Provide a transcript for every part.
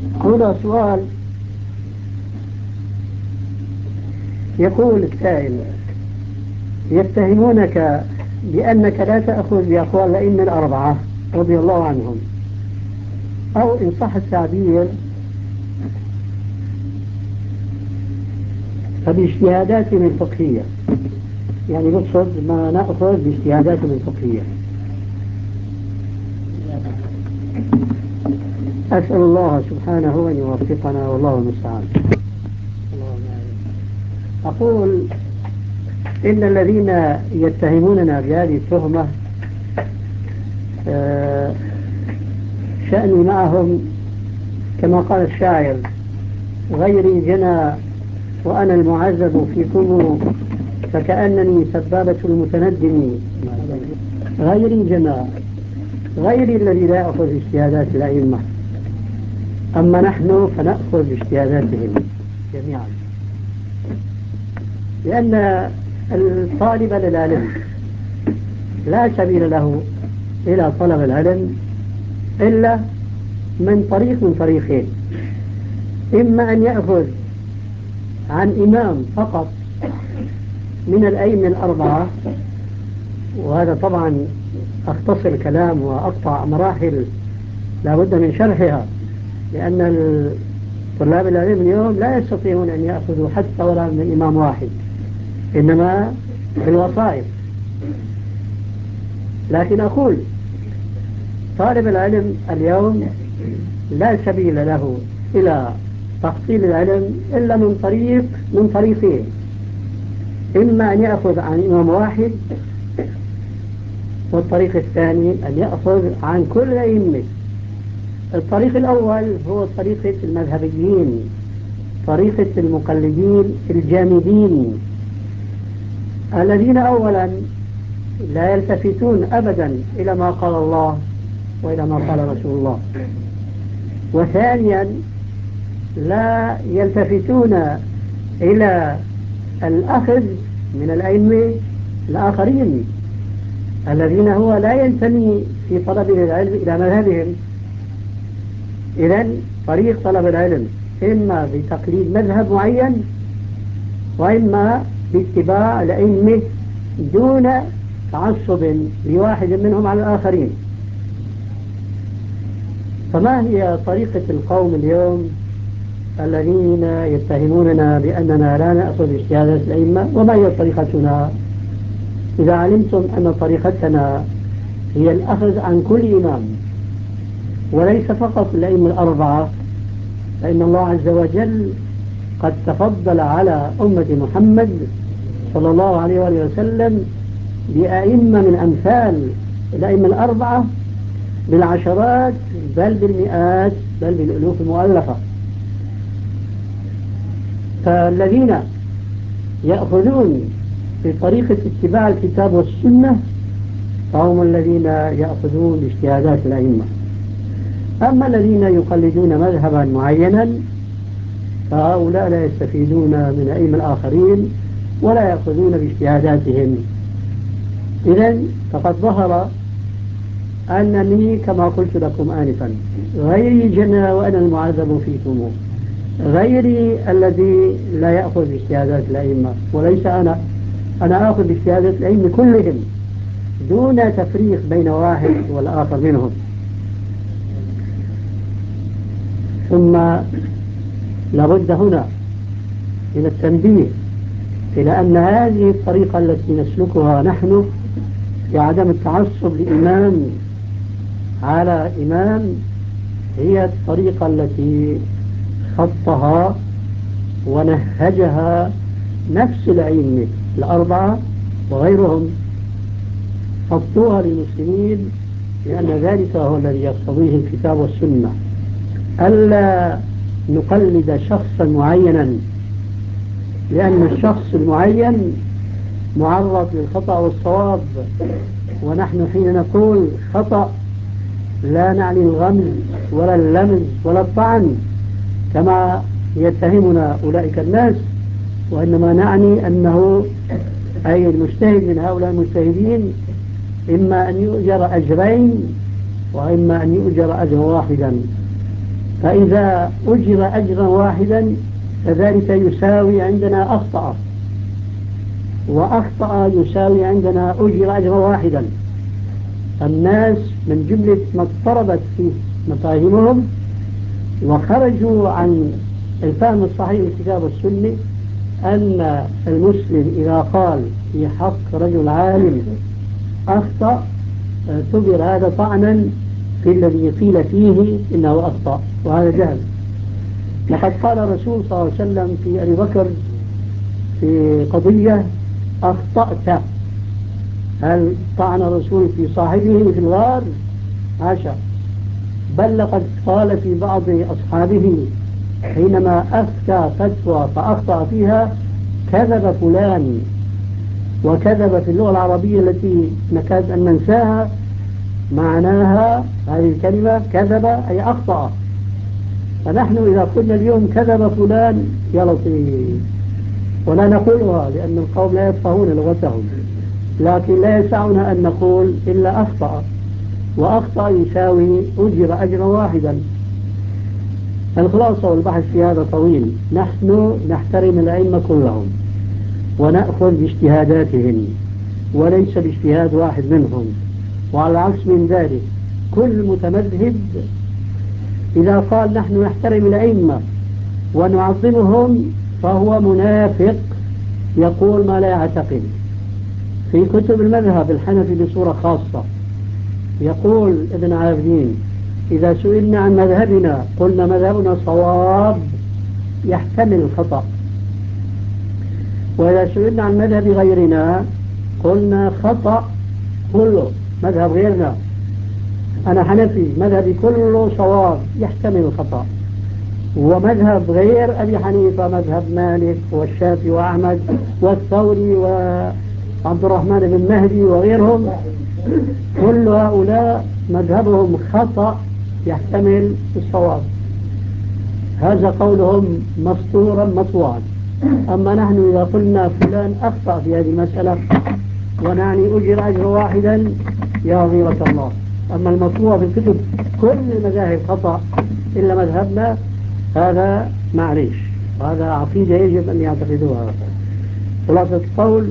هنا سؤال. يقول السائل: يتهمونك بأنك لا تأخذ بأقوال الأئمة الأربعة رضي الله عنهم، أو إن صح التعبير فباجتهاداتهم الفقهية، يعني نقصد ما نأخذ باجتهاداتهم الفقهية. أسأل الله سبحانه أن يوفقنا والله المستعان. أقول إن الذين يتهموننا بهذه التهمة شأني معهم كما قال الشاعر: غيري جنى وأنا المعذب فيكم، فكأنني سبابة المتندم. غيري جنى، غيري الذي لا يأخذ باجتهادات الأئمة، أما نحن فنأخذ باجتهاداتهم جميعا، لأن الطالب للعلم لا سبيل له إلى طلب العلم إلا من طريقين: إما أن يأخذ عن إمام فقط من الأئمة الأربعة، وهذا طبعا أختصر الكلام وأقطع مراحل لا بد من شرحها، لأن طلاب العلم اليوم لا يستطيعون أن يأخذوا حتى ولا من إمام واحد، إنما بالوسائط. لكن أقول طالب العلم اليوم لا سبيل له إلى تحصيل العلم إلا من طريقين: إما أن يأخذ عن إمام واحد، والطريق الثاني أن يأخذ عن كل أئمة. الطريق الأول هو طريقة المذهبيين، طريقة المقلدين الجامدين، الذين أولا لا يلتفتون أبدا إلى ما قال الله وإلى ما قال رسول الله، وثانيا لا يلتفتون إلى الأخذ من الأئمة الآخرين الذين هو لا ينتمي في طلب العلم إلى مذهبهم. إذن طريق طلب العلم إما بتقليد مذهب معين، وإما باتباع الأئمة دون تعصب لواحد منهم على الآخرين. فما هي طريقة القوم اليوم الذين يتهموننا بأننا لا نأخذ اجتهادات الأئمة؟ وما هي طريقتنا؟ إذا علمتم أن طريقتنا هي الأخذ عن كل إمام وليس فقط الأئمة الأربعة، فإن الله عز وجل قد تفضل على أمة محمد صلى الله عليه وآله وسلم بأئمة من أمثال الأئمة الأربعة بالعشرات بل بالمئات بل بالألوف المؤلفة. فالذين يأخذون بطريقة اتباع الكتاب والسنة فهم الذين يأخذون باجتهادات الأئمة. أما الذين يقلدون مذهبا معينا فهؤلاء لا يستفيدون من أئمة الآخرين ولا يأخذون باجتهاداتهم. إذن فقد ظهر أنني كما قلت لكم آنفا غيري جنى وأنا المعذب فيكم، غيري الذي لا يأخذ باجتهادات الأئمة، وليس أنا آخذ باجتهادات الأئمة كلهم دون تفريق بين واحد والآخر منهم. ثم لابد هنا من التنبيه إلى أن هذه الطريقة التي نسلكها نحن في عدم التعصب لإمام على إمام هي الطريقة التي خطها ونهجها نفس الأئمة الأربعة وغيرهم، خطوها للمسلمين، لأن ذلك هو الذي يقتضيه الكتاب والسنة، ألا نقلد شخصا معينا، لأن الشخص المعين معرض للخطأ والصواب. ونحن حين نقول خطأ لا نعني الغمز ولا اللمز ولا الطعن كما يتهمنا أولئك الناس، وإنما نعني أنه أي المجتهد من هؤلاء المجتهدين إما أن يؤجر أجرين وإما أن يؤجر أجر واحدا. فإذا أجر أجرا واحدا فذلك يساوي عندنا أخطأ، وأخطأ يساوي عندنا أجر أجرا واحدا. الناس من جملة ما اضطربت في مفاهيمهم وخرجوا عن الفهم الصحيح للكتاب والسنة أن المسلم إذا قال في حق رجل عالم أخطأ اعتبر هذا طعنا في الذي قيل فيه إنه أخطأ، وهذا جهل. لقد قال الرسول صلى الله عليه وسلم في أبي بكر في قضية أخطأت، هل طعن الرسول في صاحبه في الغار؟ حاشا، بل لقد قال في بعض أصحابه حينما أفتى فتوى فأخطأ فيها كذب فلان، وكذب في اللغة العربية التي نكاد أن ننساها معناها هذه الكلمة كذب أي أخطأ. فنحن إذا قلنا اليوم كذب فلان يا لطيف، ولا نقولها لأن القوم لا يفقهون لغتهم، لكن لا يسعنا أن نقول إلا أخطأ، وأخطأ يساوي أجر أجرا واحدا. الخلاصة والبحث في هذا طويل. نحن نحترم الأئمة كلهم ونأخذ باجتهاداتهم وليس باجتهاد واحد منهم، وعلى العكس من ذلك كل متمذهب إذا قال نحن نحترم الأئمة ونعظمهم فهو منافق يقول ما لا يعتقد. في كتب المذهب الحنفي بصورة خاصة يقول ابن عابدين إذا سئلنا عن مذهبنا قلنا مذهبنا صواب يحتمل الخطأ، وإذا سئلنا عن مذهب غيرنا قلنا خطأ كله مذهب غيرنا. أنا حنفي مذهبي كله صواب يحتمل الخطأ، ومذهب غير أبي حنيفة مذهب مالك والشافعي وأحمد والثوري وعبد الرحمن بن مهدي وغيرهم، كل هؤلاء مذهبهم خطأ يحتمل الصواب. هذا قولهم مسطورا مطبوعا. أما نحن إذا قلنا فلان أخطأ في هذه المسألة ونعني أجر أجر واحدا يا غيرة الله. أما المطبوع في الكتب كل المذاهب خطأ إلا مذهبنا، هذا معليش، وهذا عقيدة يجب أن يعتقدوها. خلاصة القول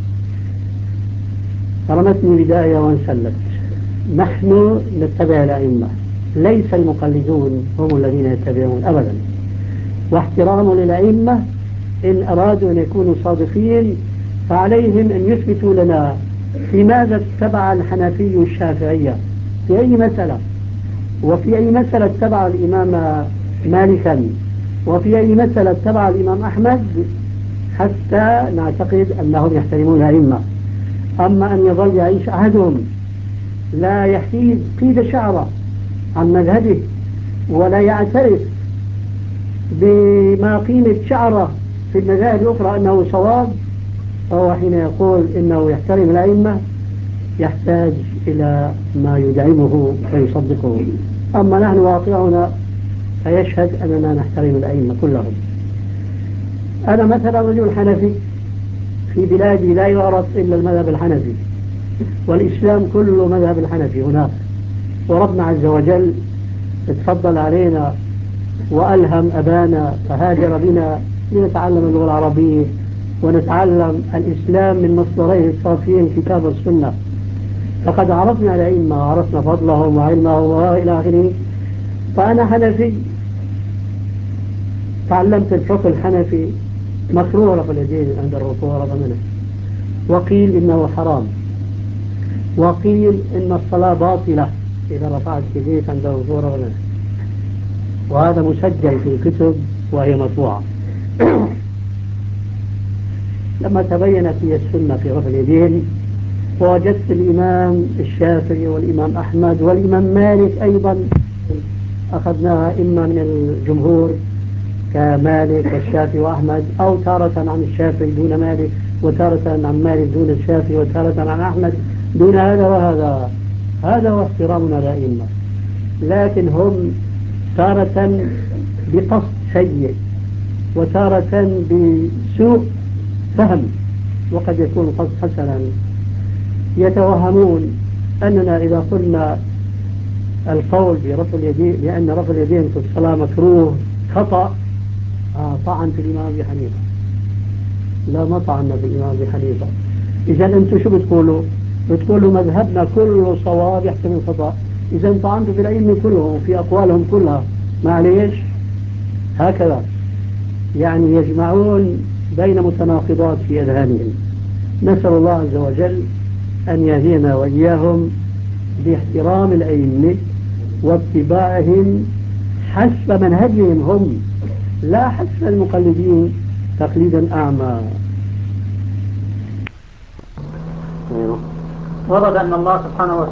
رمتني بداية وانسلت. نحن نتبع الأئمة، ليس المقلدون هم الذين يتبعون أبدا. واحترام للأئمة إن أرادوا أن يكونوا صادقين فعليهم أن يثبتوا لنا في ماذا اتبع الحنفي الشافعية في أي مسألة، وفي أي مسألة اتبع الإمام مالكا، وفي أي مسألة اتبع الإمام أحمد، حتى نعتقد أنهم يحترمون الأئمة. أما أن يظل يعيش أحدهم لا يحيد قيد شعره عن مذهبه ولا يعترف بما قيمة شعره في المذاهب الأخرى أنه صواب، فهو حين يقول إنه يحترم الأئمة يحتاج إلى ما يدعمه ويصدقه. أما نحن واقعنا فيشهد أننا نحترم الأئمة كلهم. أنا مثلا رجل حنفي في بلادي لا يعرف إلا المذهب الحنفي، والإسلام كله مذهب الحنفي هناك، وربنا عز وجل اتفضل علينا وألهم أبانا فهاجر بنا لنتعلم اللغة العربية ونتعلم الإسلام من مصدريه الصافيين الكتاب والسنة. فقد عرفنا الأئمة وعرفنا فضلهم وعلمهم وإلى آخره. فأنا حنفي تعلمت الفقه الحنفي مكروه رفع اليدين عند الركوع رفع منه، وقيل إنه حرام، وقيل إن الصلاة باطلة إذا رفعت يديك عند الركوع رفع منه، وهذا مسجل في الكتب وهي مطبوعة. لما تبينت لي السنة في رفع اليدين ووجدت الإمام الشافعي والإمام أحمد والإمام مالك أيضا أخذناها إما من الجمهور كمالك والشافعي وأحمد، أو تارة عن الشافعي دون مالك، وتارة عن مالك دون الشافعي، وتارة عن أحمد دون هذا وهذا. هذا هو احترامنا للأئمة. لكن هم تارة بقصد سيء وتارة بسوء فهم، وقد يكون قصد حسنا. يتوهمون أننا إذا قلنا القول برفع اليدين بأن رفع اليدين في الصلاة مكروه خطأ، طعن في الإمام أبي حنيفة. لا، ما طعنا في الإمام أبي حنيفة. إذا أنتم شو بتقولوا؟ بتقولوا مذهبنا كله صواب يحتمل خطأ. إذا طعنتوا في الأئمة كلهم وفي أقوالهم كلها، معليش هكذا، يعني يجمعون بين متناقضات في أذهانهم. نسأل الله عز وجل أن يهدينا وإياهم باحترام الأئمة واتباعهم حسب منهجهم هم، لا حسب المقلدين تقليدا أعمى. ورد أن الله سبحانه وتعالى